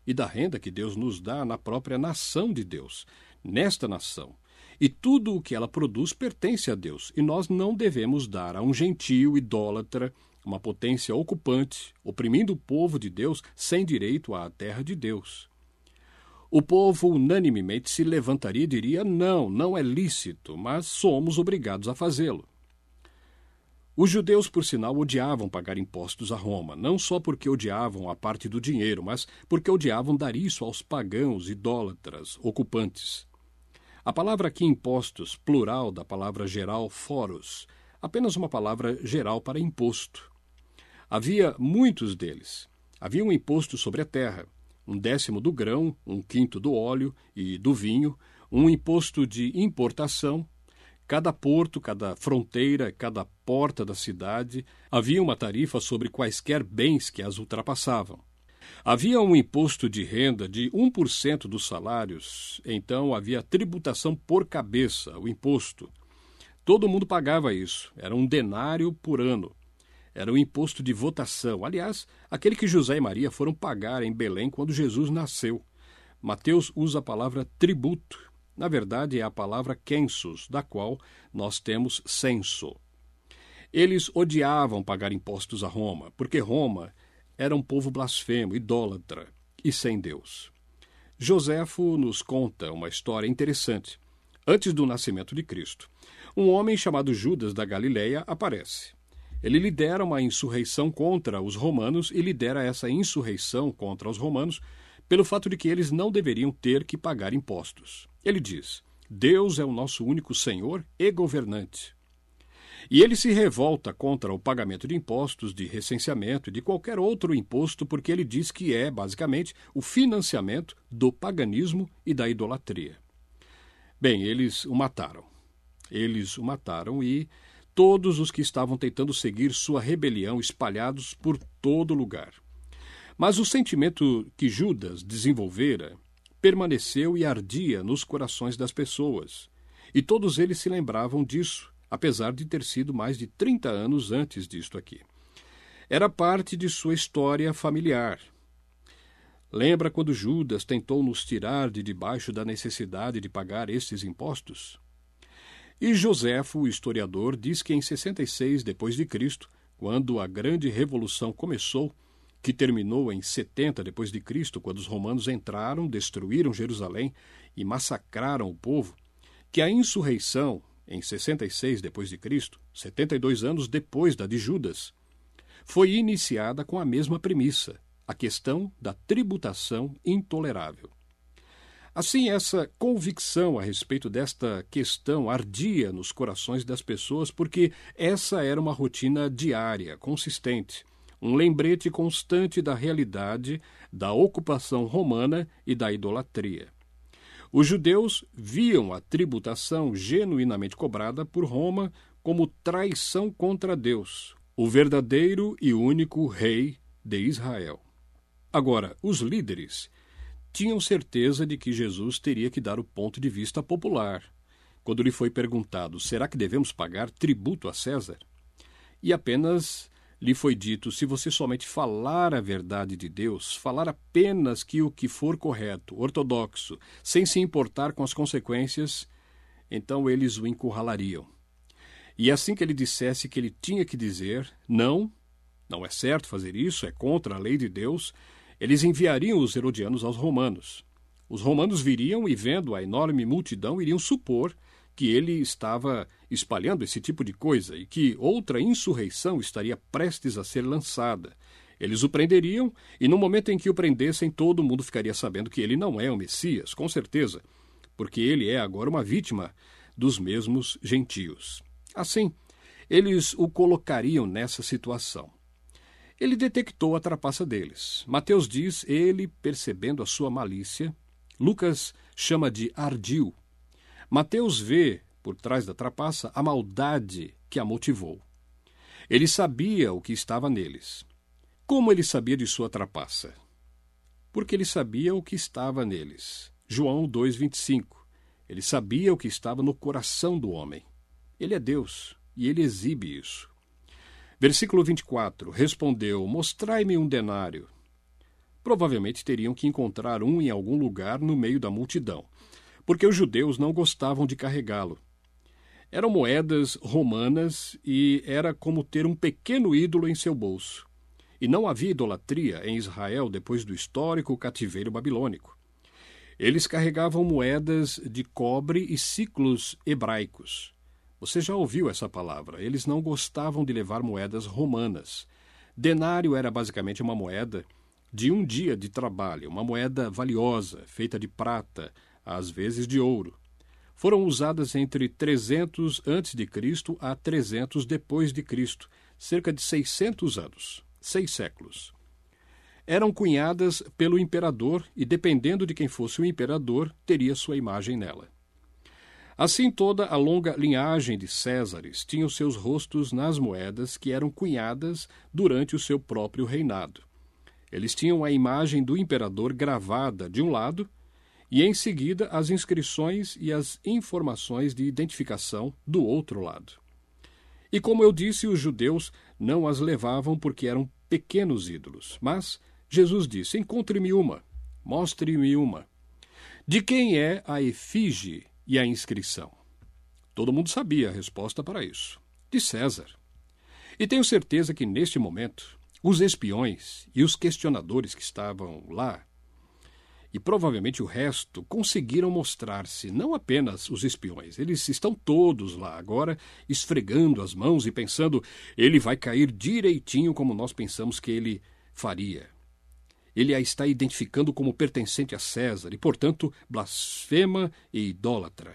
e da renda que Deus nos dá na própria nação de Deus, nesta nação. E tudo o que ela produz pertence a Deus, e nós não devemos dar a um gentio idólatra, uma potência ocupante, oprimindo o povo de Deus sem direito à terra de Deus. O povo unanimemente se levantaria e diria: não, não é lícito, mas somos obrigados a fazê-lo. Os judeus, por sinal, odiavam pagar impostos a Roma, não só porque odiavam a parte do dinheiro, mas porque odiavam dar isso aos pagãos, idólatras, ocupantes. A palavra aqui impostos, plural da palavra geral foros, apenas uma palavra geral para imposto. Havia muitos deles. Havia um imposto sobre a terra, um décimo do grão, um quinto do óleo e do vinho, um imposto de importação. Cada porto, cada fronteira, cada porta da cidade havia uma tarifa sobre quaisquer bens que as ultrapassavam. Havia um imposto de renda de um por cento dos salários, então havia tributação por cabeça, o imposto. Todo mundo pagava isso, era um denário por ano. Era o imposto de votação, aliás, aquele que José e Maria foram pagar em Belém quando Jesus nasceu. Mateus usa a palavra tributo. Na verdade, é a palavra census, da qual nós temos censo. Eles odiavam pagar impostos a Roma, porque Roma era um povo blasfemo, idólatra e sem Deus. Joséfo nos conta uma história interessante. Antes do nascimento de Cristo, um homem chamado Judas da Galileia aparece. Ele lidera uma insurreição contra os romanos e lidera essa insurreição contra os romanos pelo fato de que eles não deveriam ter que pagar impostos. Ele diz: Deus é o nosso único Senhor e governante. E ele se revolta contra o pagamento de impostos, de recenseamento e de qualquer outro imposto, porque ele diz que é, basicamente, o financiamento do paganismo e da idolatria. Bem, eles o mataram. Eles o mataram e todos os que estavam tentando seguir sua rebelião espalhados por todo lugar. Mas o sentimento que Judas desenvolvera permaneceu e ardia nos corações das pessoas, e todos eles se lembravam disso, apesar de ter sido mais de trinta anos antes disto aqui. Era parte de sua história familiar. Lembra quando Judas tentou nos tirar de debaixo da necessidade de pagar estes impostos? E Joséfo, o historiador, diz que em sessenta e seis depois de Cristo, quando a grande revolução começou, que terminou em setenta depois de Cristo, quando os romanos entraram, destruíram Jerusalém e massacraram o povo, que a insurreição em sessenta e seis depois de Cristo, setenta e dois anos depois da de Judas, foi iniciada com a mesma premissa, a questão da tributação intolerável. Assim, essa convicção a respeito desta questão ardia nos corações das pessoas porque essa era uma rotina diária, consistente, um lembrete constante da realidade da ocupação romana e da idolatria. Os judeus viam a tributação genuinamente cobrada por Roma como traição contra Deus, o verdadeiro e único rei de Israel. Agora, os líderes tinham certeza de que Jesus teria que dar o ponto de vista popular. Quando lhe foi perguntado, será que devemos pagar tributo a César? E apenas lhe foi dito, se você somente falar a verdade de Deus, falar apenas que o que for correto, ortodoxo, sem se importar com as consequências, então eles o encurralariam. E assim que ele dissesse que ele tinha que dizer, não, não é certo fazer isso, é contra a lei de Deus, eles enviariam os herodianos aos romanos. Os romanos viriam e, vendo a enorme multidão, iriam supor que ele estava espalhando esse tipo de coisa e que outra insurreição estaria prestes a ser lançada. Eles o prenderiam e, no momento em que o prendessem, todo mundo ficaria sabendo que ele não é o Messias, com certeza, porque ele é agora uma vítima dos mesmos gentios. Assim, eles o colocariam nessa situação. Ele detectou a trapaça deles. Mateus diz, ele percebendo a sua malícia. Lucas chama de ardil. Mateus vê, por trás da trapaça, a maldade que a motivou. Ele sabia o que estava neles. Como ele sabia de sua trapaça? Porque ele sabia o que estava neles. João dois, vinte e cinco. Ele sabia o que estava no coração do homem. Ele é Deus, e ele exibe isso. Versículo vinte e quatro. Respondeu, mostrai-me um denário. Provavelmente teriam que encontrar um em algum lugar no meio da multidão, porque os judeus não gostavam de carregá-lo. Eram moedas romanas e era como ter um pequeno ídolo em seu bolso. E não havia idolatria em Israel depois do histórico cativeiro babilônico. Eles carregavam moedas de cobre e ciclos hebraicos. Você já ouviu essa palavra. Eles não gostavam de levar moedas romanas. Denário era basicamente uma moeda de um dia de trabalho, uma moeda valiosa, feita de prata, às vezes de ouro. Foram usadas entre trezentos antes de Cristo a trezentos depois de Cristo, cerca de seiscentos anos, seis séculos. Eram cunhadas pelo imperador e, dependendo de quem fosse o imperador, teria sua imagem nela. Assim, toda a longa linhagem de Césares tinha os seus rostos nas moedas que eram cunhadas durante o seu próprio reinado. Eles tinham a imagem do imperador gravada de um lado e, em seguida, as inscrições e as informações de identificação do outro lado. E, como eu disse, os judeus não as levavam porque eram pequenos ídolos. Mas Jesus disse: encontre-me uma, mostre-me uma. De quem é a efígie e a inscrição? Todo mundo sabia a resposta para isso. De César. E tenho certeza que, neste momento, os espiões e os questionadores que estavam lá, e provavelmente o resto, conseguiram mostrar-se, não apenas os espiões, eles estão todos lá agora, esfregando as mãos e pensando, ele vai cair direitinho como nós pensamos que ele faria. Ele a está identificando como pertencente a César e, portanto, blasfema e idólatra.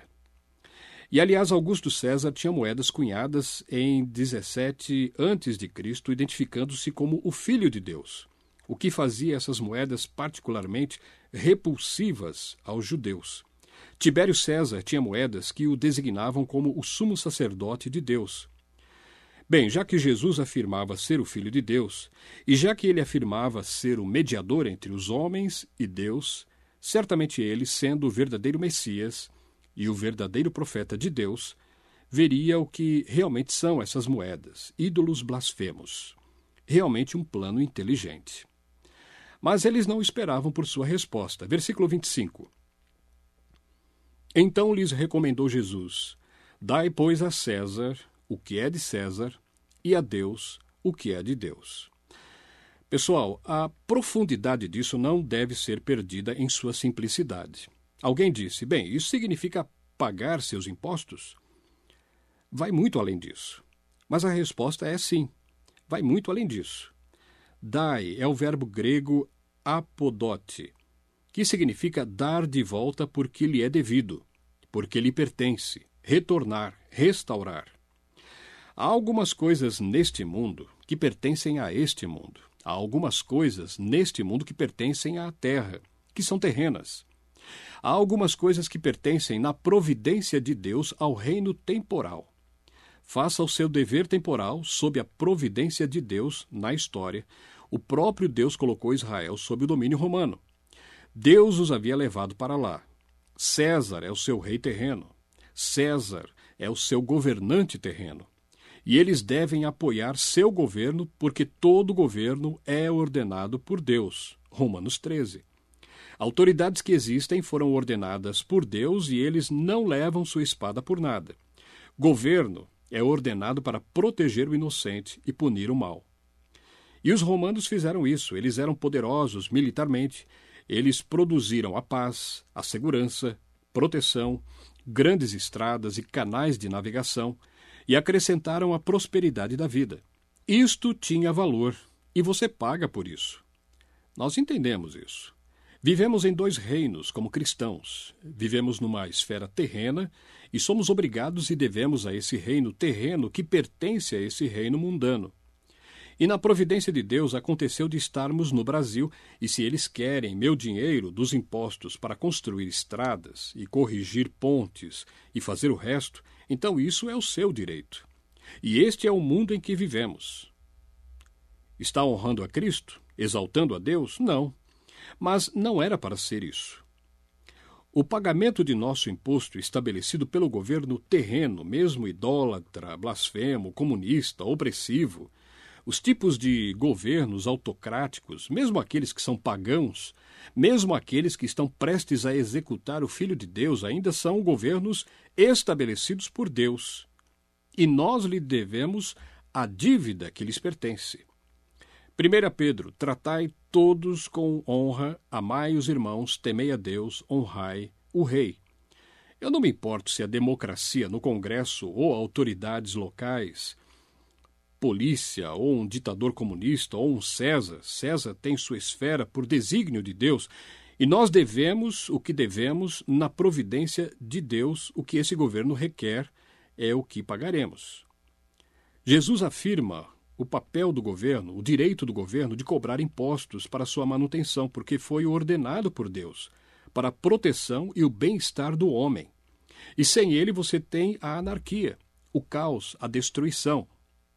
E, aliás, Augusto César tinha moedas cunhadas em dezessete antes de Cristo, identificando-se como o Filho de Deus, o que fazia essas moedas particularmente repulsivas aos judeus. Tibério César tinha moedas que o designavam como o sumo sacerdote de Deus. Bem, já que Jesus afirmava ser o Filho de Deus, e já que ele afirmava ser o mediador entre os homens e Deus, certamente ele, sendo o verdadeiro Messias e o verdadeiro profeta de Deus, veria o que realmente são essas moedas, ídolos blasfemos. Realmente um plano inteligente. Mas eles não esperavam por sua resposta. Versículo vinte e cinco. Então lhes recomendou Jesus: dai, pois, a César o que é de César e a Deus o que é de Deus. Pessoal, a profundidade disso não deve ser perdida em sua simplicidade. Alguém disse: bem, isso significa pagar seus impostos? Vai muito além disso. Mas a resposta é sim. Vai muito além disso. Dai é o verbo grego apodote, que significa dar de volta porque lhe é devido, porque lhe pertence, retornar, restaurar. Há algumas coisas neste mundo que pertencem a este mundo. Há algumas coisas neste mundo que pertencem à terra, que são terrenas. Há algumas coisas que pertencem na providência de Deus ao reino temporal. Faça o seu dever temporal sob a providência de Deus na história. O próprio Deus colocou Israel sob o domínio romano. Deus os havia levado para lá. César é o seu rei terreno. César é o seu governante terreno. E eles devem apoiar seu governo porque todo governo é ordenado por Deus. Romanos treze. Autoridades que existem foram ordenadas por Deus e eles não levam sua espada por nada. Governo é ordenado para proteger o inocente e punir o mal. E os romanos fizeram isso. Eles eram poderosos militarmente. Eles produziram a paz, a segurança, proteção, grandes estradas e canais de navegação e acrescentaram a prosperidade da vida. Isto tinha valor e você paga por isso. Nós entendemos isso. Vivemos em dois reinos como cristãos. Vivemos numa esfera terrena e somos obrigados e devemos a esse reino terreno que pertence a esse reino mundano. E na providência de Deus aconteceu de estarmos no Brasil, e se eles querem meu dinheiro dos impostos para construir estradas e corrigir pontes e fazer o resto, então isso é o seu direito. E este é o mundo em que vivemos. Está honrando a Cristo? Exaltando a Deus? Não. Mas não era para ser isso. O pagamento de nosso imposto estabelecido pelo governo terreno, mesmo idólatra, blasfemo, comunista, opressivo, Os tipos de governos autocráticos, mesmo aqueles que são pagãos, mesmo aqueles que estão prestes a executar o Filho de Deus, ainda são governos estabelecidos por Deus. E nós lhe devemos a dívida que lhes pertence. primeira Pedro, tratai todos com honra, amai os irmãos, temei a Deus, honrai o rei. Eu não me importo se a democracia no Congresso ou autoridades locais, polícia ou um ditador comunista ou um César. César tem sua esfera por desígnio de Deus e nós devemos o que devemos na providência de Deus. O que esse governo requer é o que pagaremos. Jesus afirma o papel do governo, o direito do governo de cobrar impostos para sua manutenção, porque foi ordenado por Deus, para a proteção e o bem-estar do homem. E sem ele você tem a anarquia, o caos, a destruição.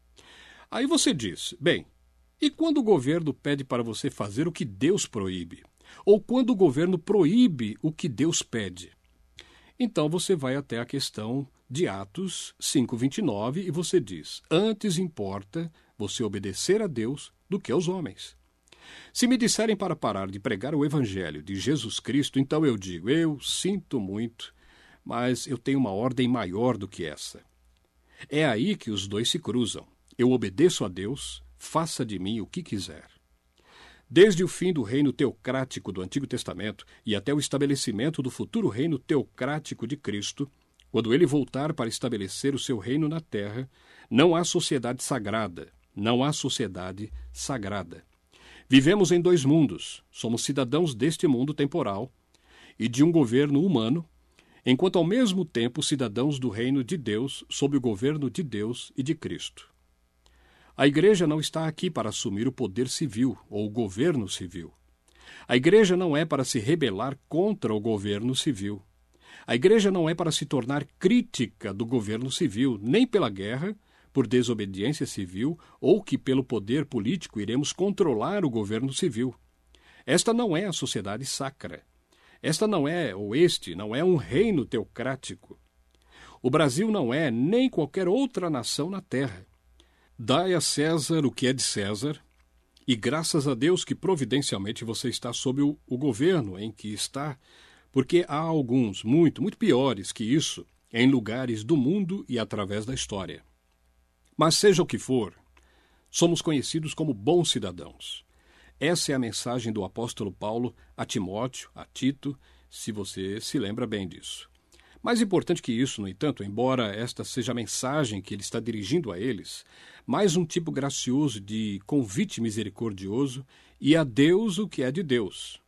Aí você diz, bem, e quando o governo pede para você fazer o que Deus proíbe? Ou quando o governo proíbe o que Deus pede? Então você vai até a questão de Atos cinco, vinte e nove e você diz, antes importa você obedecer a Deus do que aos homens. Se me disserem para parar de pregar o Evangelho de Jesus Cristo, então eu digo, eu sinto muito, mas eu tenho uma ordem maior do que essa. É aí que os dois se cruzam. Eu obedeço a Deus, faça de mim o que quiser. Desde o fim do reino teocrático do Antigo Testamento e até o estabelecimento do futuro reino teocrático de Cristo, quando ele voltar para estabelecer o seu reino na terra, não há sociedade sagrada, não há sociedade sagrada. Vivemos em dois mundos, somos cidadãos deste mundo temporal e de um governo humano, enquanto ao mesmo tempo cidadãos do reino de Deus, sob o governo de Deus e de Cristo. A igreja não está aqui para assumir o poder civil ou o governo civil. A igreja não é para se rebelar contra o governo civil. A igreja não é para se tornar crítica do governo civil, nem pela guerra, por desobediência civil, ou que pelo poder político iremos controlar o governo civil. Esta não é a sociedade sacra. Esta não é, ou este, não é um reino teocrático. O Brasil não é nem qualquer outra nação na terra. Dai a César o que é de César, e graças a Deus que providencialmente você está sob o, o governo em que está, porque há alguns, muito, muito piores que isso, em lugares do mundo e através da história. Mas seja o que for, somos conhecidos como bons cidadãos. Essa é a mensagem do apóstolo Paulo a Timóteo, a Tito, se você se lembra bem disso. Mais importante que isso, no entanto, embora esta seja a mensagem que ele está dirigindo a eles, mais um tipo gracioso de convite misericordioso e a Deus o que é de Deus.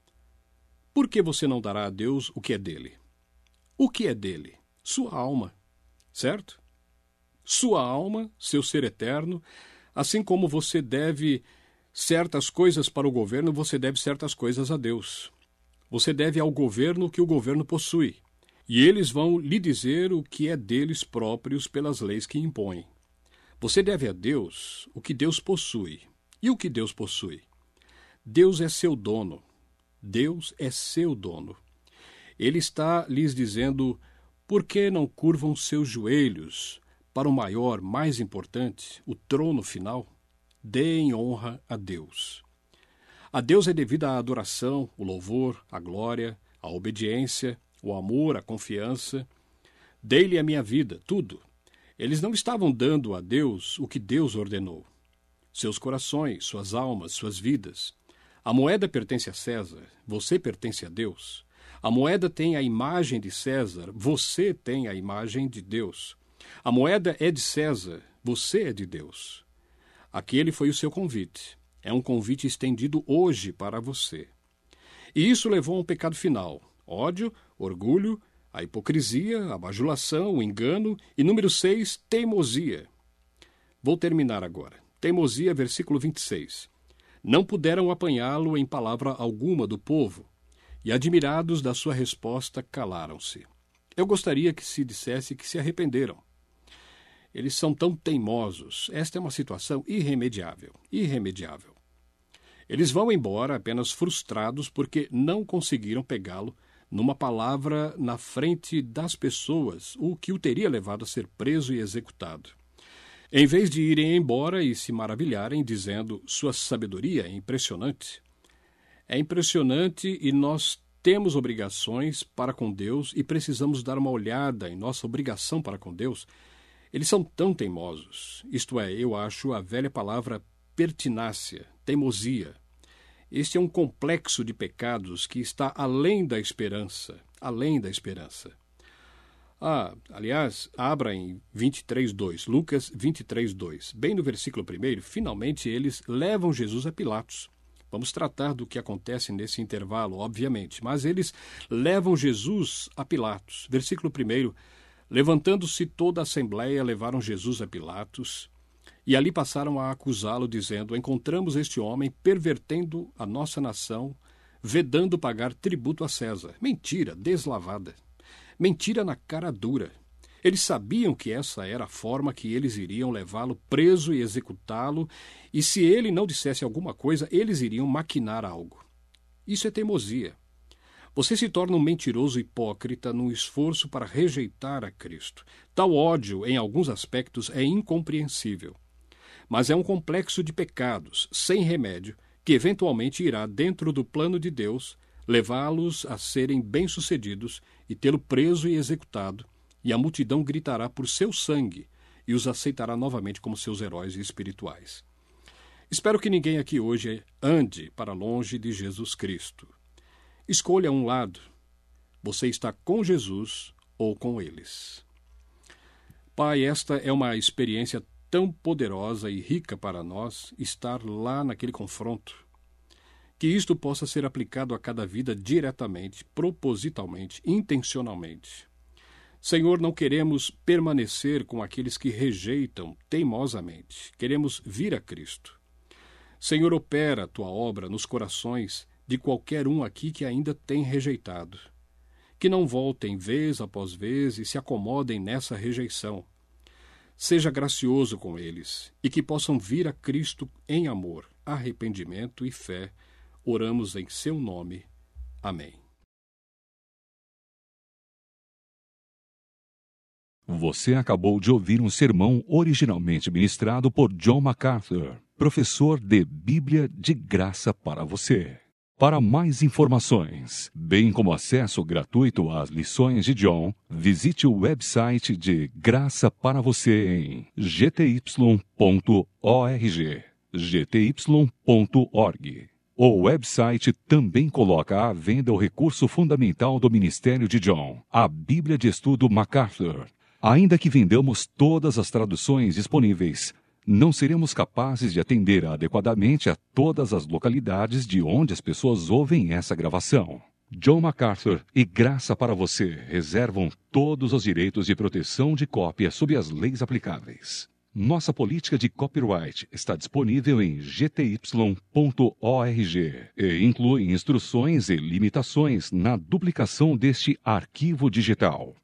Por que você não dará a Deus o que é dele? O que é dele? Sua alma, certo? Sua alma, seu ser eterno, assim como você deve certas coisas para o governo, você deve certas coisas a Deus. Você deve ao governo o que o governo possui. E eles vão lhe dizer o que é deles próprios pelas leis que impõem. Você deve a Deus o que Deus possui. E o que Deus possui? Deus é seu dono. Deus é seu dono. Ele está lhes dizendo, por que não curvam seus joelhos para o maior, mais importante, o trono final? Deem honra a Deus. A Deus é devida a adoração, o louvor, a glória, a obediência, o amor, a confiança. Dei-lhe a minha vida, tudo. Eles não estavam dando a Deus o que Deus ordenou. Seus corações, suas almas, suas vidas. A moeda pertence a César, você pertence a Deus. A moeda tem a imagem de César, você tem a imagem de Deus. A moeda é de César, você é de Deus. Aquele foi o seu convite. É um convite estendido hoje para você. E isso levou a um pecado final. Ódio, orgulho, a hipocrisia, a bajulação, o engano e, número seis, teimosia. Vou terminar agora. Teimosia, versículo vinte e seis. Não puderam apanhá-lo em palavra alguma do povo, e, admirados da sua resposta, calaram-se. Eu gostaria que se dissesse que se arrependeram. Eles são tão teimosos. Esta é uma situação irremediável, irremediável. Eles vão embora apenas frustrados porque não conseguiram pegá-lo numa palavra na frente das pessoas, o que o teria levado a ser preso e executado. Em vez de irem embora e se maravilharem, dizendo sua sabedoria é impressionante. É impressionante e nós temos obrigações para com Deus e precisamos dar uma olhada em nossa obrigação para com Deus. Eles são tão teimosos. Isto é, eu acho a velha palavra pertinácia, teimosia. Este é um complexo de pecados que está além da esperança, além da esperança. Ah, aliás, abra em vinte e três, dois, Lucas vinte e três, dois. Bem no versículo primeiro, finalmente eles levam Jesus a Pilatos. Vamos tratar do que acontece nesse intervalo, obviamente, mas eles levam Jesus a Pilatos. Versículo primeiro, levantando-se toda a assembleia, levaram Jesus a Pilatos e ali passaram a acusá-lo, dizendo, encontramos este homem pervertendo a nossa nação, vedando pagar tributo a César. Mentira, deslavada. Mentira na cara dura. Eles sabiam que essa era a forma que eles iriam levá-lo preso e executá-lo, e se ele não dissesse alguma coisa, eles iriam maquinar algo. Isso é teimosia. Você se torna um mentiroso hipócrita num esforço para rejeitar a Cristo. Tal ódio, em alguns aspectos, é incompreensível. Mas é um complexo de pecados, sem remédio, que eventualmente irá, dentro do plano de Deus, levá-los a serem bem-sucedidos e tê-lo preso e executado, e a multidão gritará por seu sangue e os aceitará novamente como seus heróis espirituais. Espero que ninguém aqui hoje ande para longe de Jesus Cristo. Escolha um lado. Você está com Jesus ou com eles. Pai, esta é uma experiência tão poderosa e rica para nós, estar lá naquele confronto. Que isto possa ser aplicado a cada vida diretamente, propositalmente, intencionalmente. Senhor, não queremos permanecer com aqueles que rejeitam teimosamente. Queremos vir a Cristo. Senhor, opera a tua obra nos corações de qualquer um aqui que ainda tem rejeitado. Que não voltem vez após vez e se acomodem nessa rejeição. Seja gracioso com eles e que possam vir a Cristo em amor, arrependimento e fé. Oramos em seu nome. Amém. Você acabou de ouvir um sermão originalmente ministrado por John MacArthur, professor de Bíblia de graça para você. Para mais informações, bem como acesso gratuito às lições de John, visite o website de Graça para Você em g t y ponto org, g t y ponto org. O website também coloca à venda o recurso fundamental do ministério de John, a Bíblia de Estudo MacArthur. Ainda que vendamos todas as traduções disponíveis, não seremos capazes de atender adequadamente a todas as localidades de onde as pessoas ouvem essa gravação. John MacArthur e Graça para Você reservam todos os direitos de proteção de cópia sob as leis aplicáveis. Nossa política de copyright está disponível em g t y ponto org e inclui instruções e limitações na duplicação deste arquivo digital.